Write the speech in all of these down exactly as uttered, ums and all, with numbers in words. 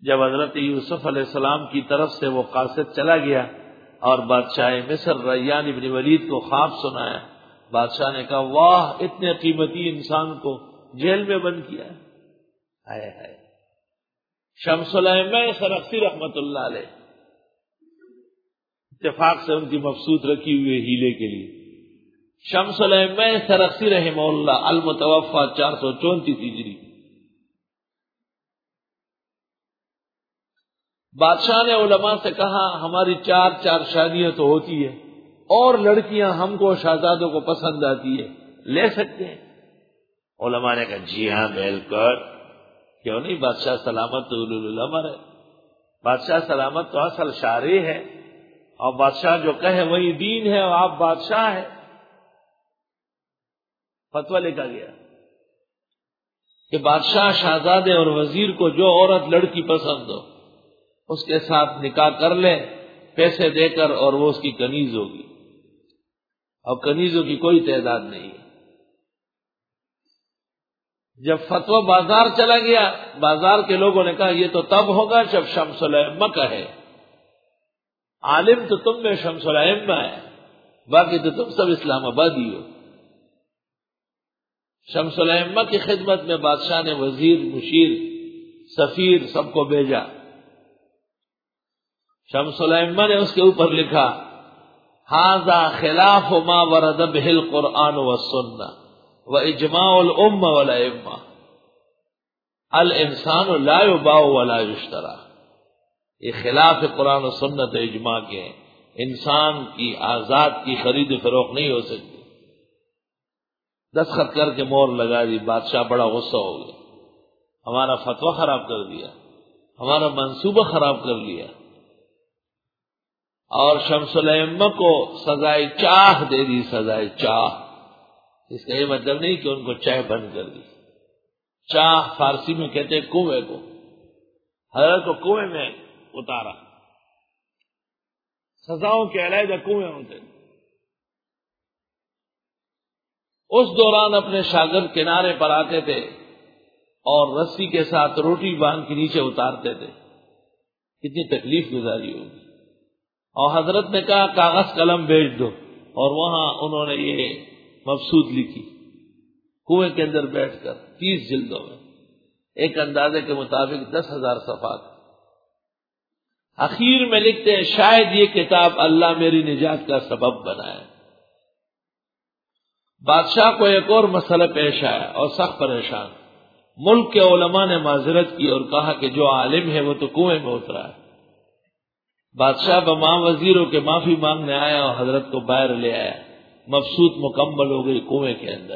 جب حضرت یوسف علیہ السلام کی طرف سے وہ قاصد چلا گیا اور بادشاہ مصر ریان ابن ولید کو خواب سنایا، بادشاہ نے کہا واہ، اتنے قیمتی انسان کو جیل میں بند کیا ہے۔ ہائے ہائے۔ شمس الائمہ سرخسی رحمت اللہ علیہ اتفاق سے ان کی مبسوط رکھی ہوئی ہیلے کے لیے، شمس الائمہ سرخسی رحمہ اللہ المتوفى چار سو چونتیس ہجری، بادشاہ نے علماء سے کہا ہماری چار چار شادیاں تو ہوتی ہے اور لڑکیاں ہم کو شہزادوں کو پسند آتی ہے، لے سکتے ہیں؟ علماء نے کہا جی ہاں بالکل، کیوں نہیں، بادشاہ سلامت تو الامر ہے، بادشاہ سلامت تو اصل شارع ہے، اور بادشاہ جو کہے وہی دین ہے، اور آپ بادشاہ ہے۔ فتویٰ لکھا گیا کہ بادشاہ شہزادے اور وزیر کو جو عورت لڑکی پسند ہو اس کے ساتھ نکاح کر لے پیسے دے کر، اور وہ اس کی کنیز ہوگی، اور کنیزوں کی کوئی تعداد نہیں ہے۔ جب فتویٰ بازار چلا گیا، بازار کے لوگوں نے کہا یہ تو تب ہوگا جب شمس الائمہ کا ہے، عالم تو تم میں شمس الائمہ ہے، باقی تو تم سب اسلام آبادی ہو۔ شمس الائمہ کی خدمت میں بادشاہ نے وزیر، مشیر، سفیر سب کو بھیجا۔ شمس الائمہ نے اس کے اوپر لکھا ھذا خلاف ما ورد به القرآن والسنہ واجماع الامہ والائمہ، الانسان لا یباع ولا یشتری، یہ خلاف قرآن و سنت و اجماع کے ہیں، انسان کی آزاد کی خرید و فروخت نہیں ہو سکتی۔ دستخط کر کے مور لگا دی، بادشاہ بڑا غصہ ہو گیا، ہمارا فتویٰ خراب کر دیا، ہمارا منصوبہ خراب کر لیا، اور شمس الائمہ کو سزائے چاہ دے دی، سزائے چاہ۔ اس کا یہ مطلب نہیں کہ ان کو چاہ بند کر دی، چاہ فارسی میں کہتے ہیں کنویں کو، حضرت کو کنویں میں اتارا، سزاؤں کے علیحدہ کنویں ہوتے۔ اس دوران اپنے شاگرد کنارے پر آتے تھے اور رسی کے ساتھ روٹی باندھ کے نیچے اتارتے تھے، کتنی تکلیف گزاری ہوگی۔ اور حضرت نے کہا کاغذ قلم بھیج دو، اور وہاں انہوں نے یہ مبسوط لکھی کنویں کے اندر بیٹھ کر تیس جلدوں میں، ایک اندازے کے مطابق دس ہزار صفحات۔ اخیر میں لکھتے ہیں شاید یہ کتاب اللہ میری نجات کا سبب بنائے۔ بادشاہ کو ایک اور مسئلہ پیش آیا اور سخت پریشان، ملک کے علماء نے معذرت کی اور کہا کہ جو عالم ہے وہ تو کنویں میں اترا ہے۔ بادشاہ بمام وزیروں کے معافی مانگنے آیا اور حضرت کو باہر لے آیا، مبسوط مکمل ہو گئی کنویں کے اندر۔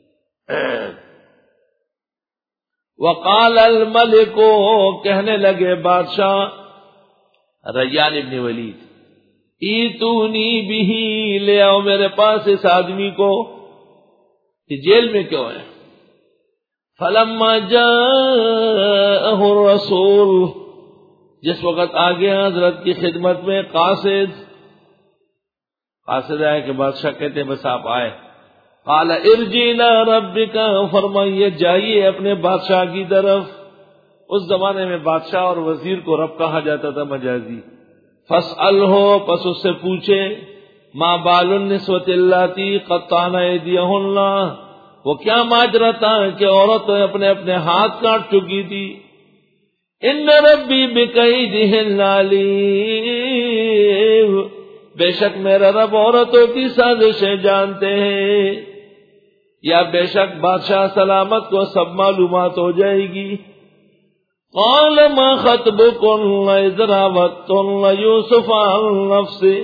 وقال الملک، کہنے لگے بادشاہ ریان ابن ولید، ایتونی بہ، لے آؤ میرے پاس اس آدمی کو، کہ جیل میں کیوں ہے؟ فلما جاءہ الرسول، جس وقت آ گیا حضرت کی خدمت میں قاصد، قاصد آئے کہ بادشاہ کہتے ہیں بس آپ آئے، قال ارجع الى ربک، فرمائیے جائیے اپنے بادشاہ کی طرف۔ اس زمانے میں بادشاہ اور وزیر کو رب کہا جاتا تھا مجازی۔ فاسألہ، پس اس سے پوچھے، ما بال النسوۃ اللاتی قطعن ایدیہن، وہ کیا ماجرا تھا کہ عورتیں اپنے اپنے ہاتھ کاٹ چکی تھی۔ ان ربی بکیدہن علیم، بے شک میرا رب عورتوں کی سازشیں جانتے ہیں، یا بے شک بادشاہ سلامت کو سب معلومات ہو جائے گی۔ قال ما خطبکن اذ راوتن یوسف عن نفسہ،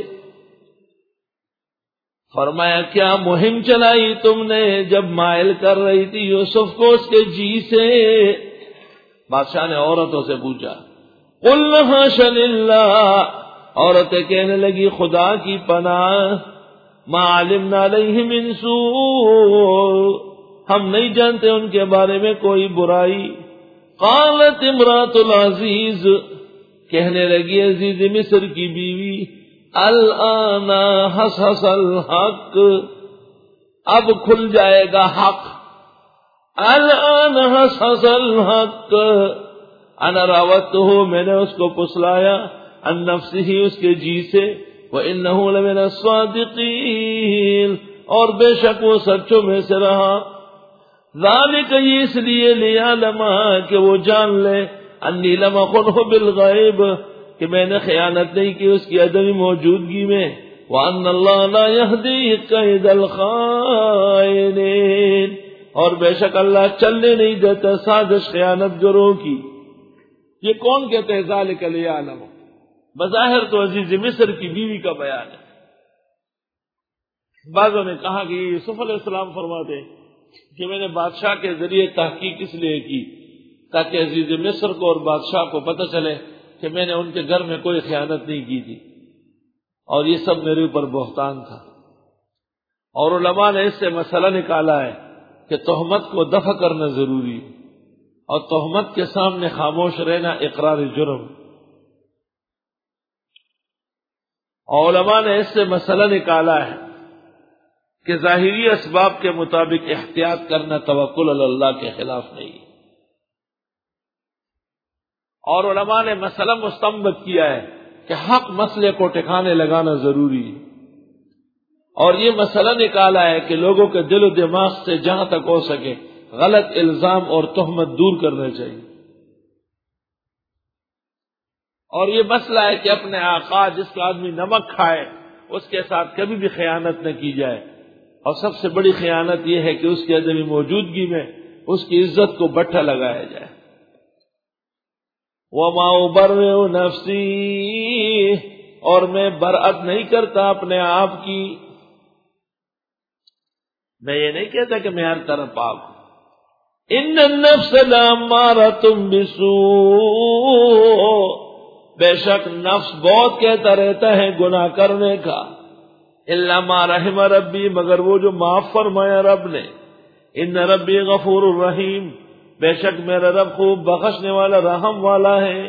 فرمایا کیا مہم چلائی تم نے جب مائل کر رہی تھی یوسف کو اس کے جی سے؟ بادشاہ نے عورتوں سے پوچھا۔ قلنا حاشا للہ، عورتیں کہنے لگی خدا کی پناہ، ما علمنا علیہ من سوء، ہم نہیں جانتے ان کے بارے میں کوئی برائی۔ قالت امرات العزیز، کہنے لگی عزیز مصر کی بیوی، الآن حصحص الحق، اب کھل جائے گا حق، الآن حصحص الحق، انا راودتہ میں نے اس کو پسلایا عن نفسہ اس کے جی سے وانہ لمن الصادقین اور بے شک وہ سچوں میں سے رہا ذالک یہ اس لیے لیعلم کہ وہ جان لے انی لم اخنہ بالغیب کہ میں نے خیانت نہیں کی اس کی عدم موجودگی میں وان اللہ لا یہدی کید الخائنین اور بے شک اللہ چلنے نہیں دیتا سازش خیانت گروں کی. یہ کون کہتے ہیں ذالک لیعلم؟ بظاہر تو عزیز مصر کی بیوی کا بیان ہے. بعضوں نے کہا کہ یوسف علیہ السلام فرماتے کہ میں نے بادشاہ کے ذریعے تحقیق اس لیے کی تاکہ عزیز مصر کو اور بادشاہ کو پتہ چلے کہ میں نے ان کے گھر میں کوئی خیانت نہیں کی تھی اور یہ سب میرے اوپر بہتان تھا. اور علماء نے اس سے مسئلہ نکالا ہے کہ تہمت کو دفع کرنا ضروری ہے اور تہمت کے سامنے خاموش رہنا اقرار جرم. اور علماء نے اس سے مسئلہ نکالا ہے کہ ظاہری اسباب کے مطابق احتیاط کرنا توکل علی اللہ کے خلاف نہیں. اور علماء نے مسئلہ مستنبط کیا ہے کہ حق مسئلے کو ٹھکانے لگانا ضروری ہے اور یہ مسئلہ نکالا ہے کہ لوگوں کے دل و دماغ سے جہاں تک ہو سکے غلط الزام اور تہمت دور کرنا چاہیے. اور یہ مسئلہ ہے کہ اپنے آقا جس کا آدمی نمک کھائے اس کے ساتھ کبھی بھی خیانت نہ کی جائے اور سب سے بڑی خیانت یہ ہے کہ اس کی عدم موجودگی میں اس کی عزت کو بٹھا لگایا جائے. وما ابرئ نفسی اور میں برأت نہیں کرتا اپنے آپ کی. میں یہ نہیں کہتا کہ میں ہر طرف پاک ہوں. ان النفس لامارۃ بالسوء بے شک نفس بہت کہتا رہتا ہے گناہ کرنے کا الا ما رحم ربی مگر وہ جو معاف فرمایا رب نے. ان ربی غفور الرحیم بے شک میرا رب خوب بخشنے والا رحم والا ہے.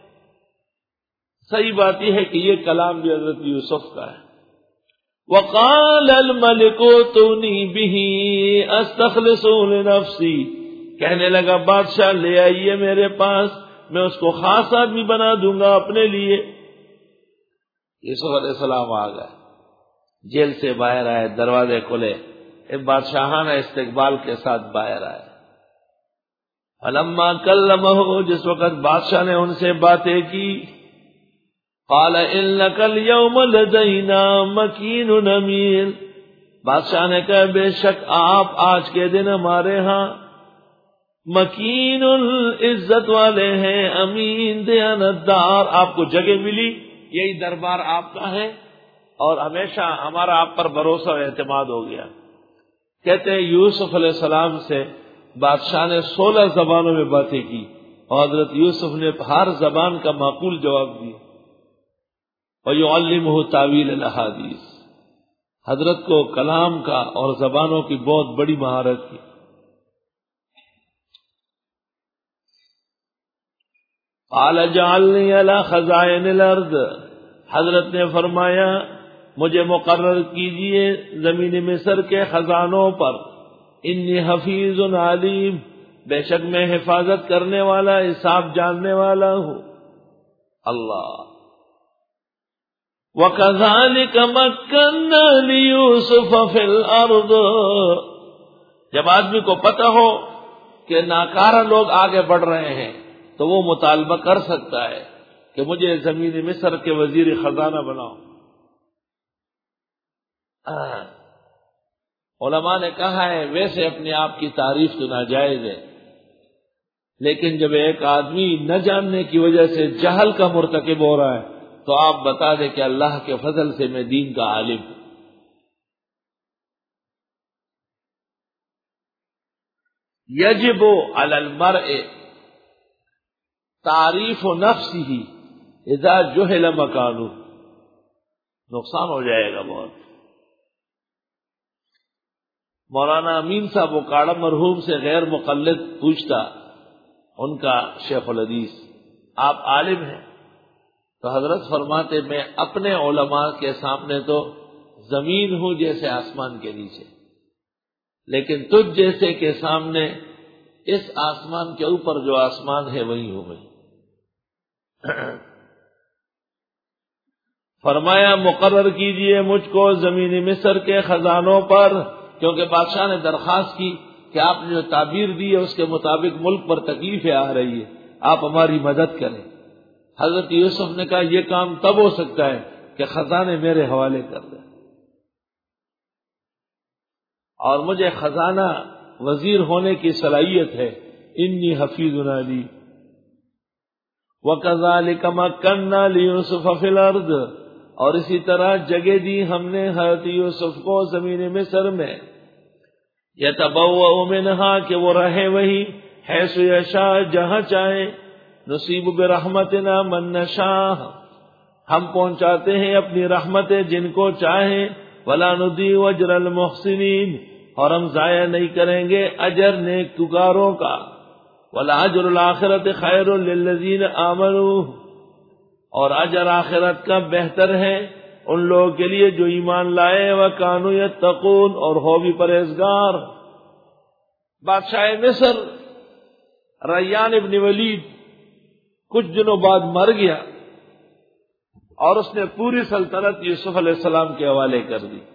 صحیح بات یہ ہے کہ یہ کلام بھی حضرت یوسف کا ہے. وقال الملک ائتونی بہ استخلصہ لنفسی کہنے لگا بادشاہ لے آئیے میرے پاس میں اس کو خاص آدمی بنا دوں گا اپنے لیے. یوسف علیہ السلام آ گئے جیل سے باہر آئے دروازے کھلے ایک بادشاہانہ استقبال کے ساتھ باہر آئے. فلما کلمہ جس وقت بادشاہ نے ان سے باتیں کی قال انک اليوم لدینا مکین امین بادشاہ نے کہا بے شک آپ آج کے دن ہمارے ہاں مکین العزت والے ہیں امین دیانتدار. آپ کو جگہ ملی یہی دربار آپ کا ہے اور ہمیشہ ہمارا آپ پر بھروسہ اور اعتماد ہو گیا. کہتے ہیں یوسف علیہ السلام سے بادشاہ نے سولہ زبانوں میں باتیں کی اور حضرت یوسف نے ہر زبان کا معقول جواب دیا. وَيُعَلِّمُهُ تَأْوِيلَ الْأَحَادِيثِ حضرت کو کلام کا اور زبانوں کی بہت بڑی مہارت تھی. قَالَ اجْعَلْنِي عَلَى خَزَائِنِ الْأَرْضِ حضرت نے فرمایا مجھے مقرر کیجئے زمین مصر کے خزانوں پر. انی حفیظ علیم بے شک میں حفاظت کرنے والا حساب جاننے والا ہوں. اللہ. وَكَذَلِكَ مَكَّنَّا لِيُوسُفَ فِي الْأَرْضِ جب آدمی کو پتہ ہو کہ ناکارہ لوگ آگے بڑھ رہے ہیں تو وہ مطالبہ کر سکتا ہے کہ مجھے زمین مصر کے وزیر خزانہ بناؤ. علماء نے کہا ہے ویسے اپنے آپ کی تعریف تو ناجائز ہے لیکن جب ایک آدمی نہ جاننے کی وجہ سے جہل کا مرتکب ہو رہا ہے تو آپ بتا دیں کہ اللہ کے فضل سے میں دین کا عالم ہوں. یجب علی المرء تعریف نفسہ اذا جہل مکانہ نقصان ہو جائے گا بہت. مولانا امین صاحب وکاڑا مرحوم سے غیر مقلد پوچھتا ان کا شیخ الحدیث آپ عالم ہیں تو حضرت فرماتے میں اپنے علماء کے سامنے تو زمین ہوں جیسے آسمان کے نیچے لیکن تجھ جیسے کے سامنے اس آسمان کے اوپر جو آسمان ہے وہی ہوں میں. فرمایا مقرر کیجئے مجھ کو زمین مصر کے خزانوں پر، کیونکہ بادشاہ نے درخواست کی کہ آپ نے جو تعبیر دی ہے اس کے مطابق ملک پر تکلیفیں آ رہی ہے، آپ ہماری مدد کریں۔ حضرت یوسف نے کہا یہ کام تب ہو سکتا ہے کہ خزانے میرے حوالے کر دیں، اور مجھے خزانہ وزیر ہونے کی صلاحیت ہے، انی حفیظ علی۔ وَكَذَلِكَ مَكَّنَّا لِيُوسُفَ فِي الْأَرْضِ، اور اسی طرح جگہ دی ہم نے حضرت یوسف کو زمین مصر میں، يَتَبَوَّأُ مِنْهَا کہ وہ رہے وہی، حیث یشاء جہاں چاہے، نصیب برحمتنا من نشاء ہم پہنچاتے ہیں اپنی رحمتیں جن کو چاہیں، وَلَا نُضِيعُ أَجْرَ الْمُحْسِنِينَ اور ہم ضائع نہیں کریں گے اجر نیکوکاروں کا، وَلَأَجْرُ الْآخِرَةِ خَيْرٌ لِلَّذِينَ آمَنُوا اور اجر آخرت کا بہتر ہے ان لوگوں کے لیے جو ایمان لائے، وَكَانُوا يَتَّقُونَ اور ہو بھی پرہیزگار۔ بادشاہ مصر ریان ابن ولید کچھ دنوں بعد مر گیا اور اس نے پوری سلطنت یوسف علیہ السلام کے حوالے کر دی،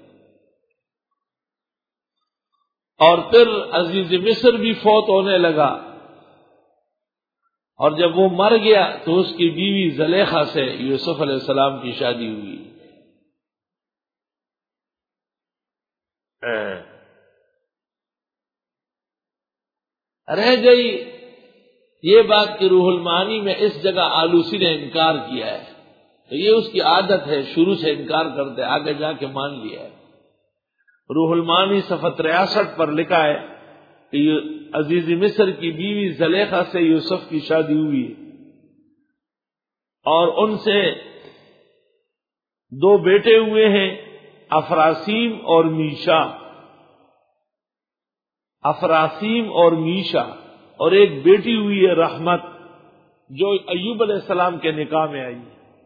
اور پھر عزیز مصر بھی فوت ہونے لگا، اور جب وہ مر گیا تو اس کی بیوی زلیخا سے یوسف علیہ السلام کی شادی ہوئی۔ رہ گئی یہ بات کہ روح المعانی میں اس جگہ آلوسی نے انکار کیا ہے، تو یہ اس کی عادت ہے، شروع سے انکار کرتے آگے جا کے مان لیا ہے۔ روح المعانی صفحہ تریاسٹھ پر لکھا ہے کہ عزیز مصر کی بیوی زلیخا سے یوسف کی شادی ہوئی اور ان سے دو بیٹے ہوئے ہیں، افراسیم اور میشا، افراسیم اور میشا، اور ایک بیٹی ہوئی ہے رحمت جو ایوب علیہ السلام کے نکاح میں آئی۔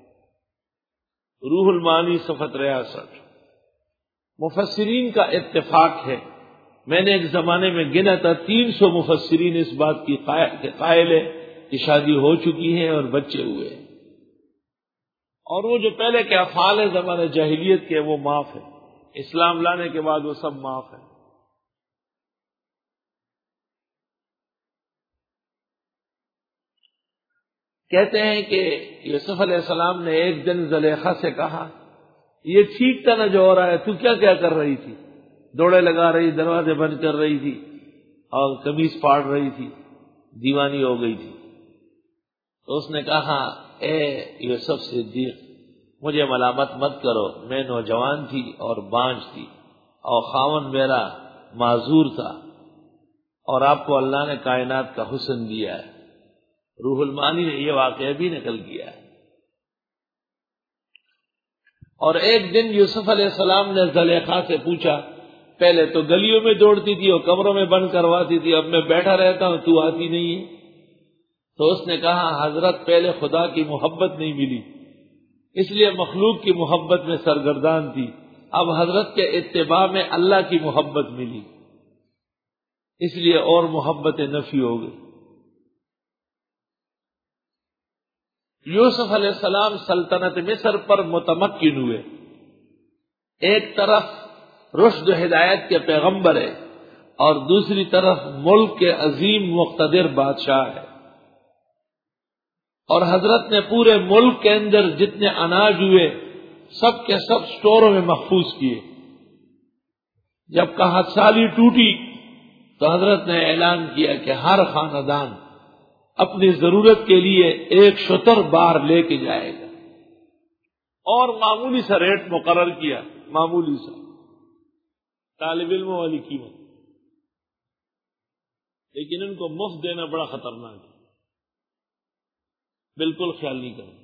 روح المعانی صفحہ تریاسٹھ۔ مفسرین کا اتفاق ہے، میں نے ایک زمانے میں گنا تھا تین سو مفسرین اس بات کی قائل ہے کہ شادی ہو چکی ہے اور بچے ہوئے، اور وہ جو پہلے کے افعال ہیں زمانے جاہلیت کے وہ معاف ہے، اسلام لانے کے بعد وہ سب معاف ہے۔ کہتے ہیں کہ یوسف علیہ السلام نے ایک دن زلیخا سے کہا یہ ٹھیک تھا نہ جو ہو رہا ہے، تو کیا کیا کر رہی تھی؟ دوڑے لگا رہی، دروازے بند کر رہی تھی اور قمیص پاڑ رہی تھی، دیوانی ہو گئی تھی۔ تو اس نے کہا اے یوسف صدیق مجھے ملامت مت کرو، میں نوجوان تھی اور بانجھ تھی اور خاوند میرا معذور تھا، اور آپ کو اللہ نے کائنات کا حسن دیا ہے۔ روح المعانی نے یہ واقعہ بھی نقل کیا ہے۔ اور ایک دن یوسف علیہ السلام نے زلیخا سے پوچھا، پہلے تو گلیوں میں دوڑتی تھی اور کمروں میں بند کرواتی تھی، اب میں بیٹھا رہتا ہوں تو آتی نہیں ہے۔ تو اس نے کہا حضرت پہلے خدا کی محبت نہیں ملی اس لیے مخلوق کی محبت میں سرگردان تھی، اب حضرت کے اتباع میں اللہ کی محبت ملی اس لیے اور محبت نفی ہو گئی۔ یوسف علیہ السلام سلطنت مصر پر متمکن ہوئے، ایک طرف رشد و ہدایت کے پیغمبر ہے اور دوسری طرف ملک کے عظیم مقتدر بادشاہ ہے، اور حضرت نے پورے ملک کے اندر جتنے اناج ہوئے سب کے سب سٹوروں میں محفوظ کیے۔ جب قحط سالی ٹوٹی تو حضرت نے اعلان کیا کہ ہر خاندان اپنی ضرورت کے لیے ایک شتر بار لے کے جائے گا، اور معمولی سا ریٹ مقرر کیا، معمولی سا طالب علموں والی قیمت، لیکن ان کو مفت دینا بڑا خطرناک ہے، بالکل خیال نہیں کرنا۔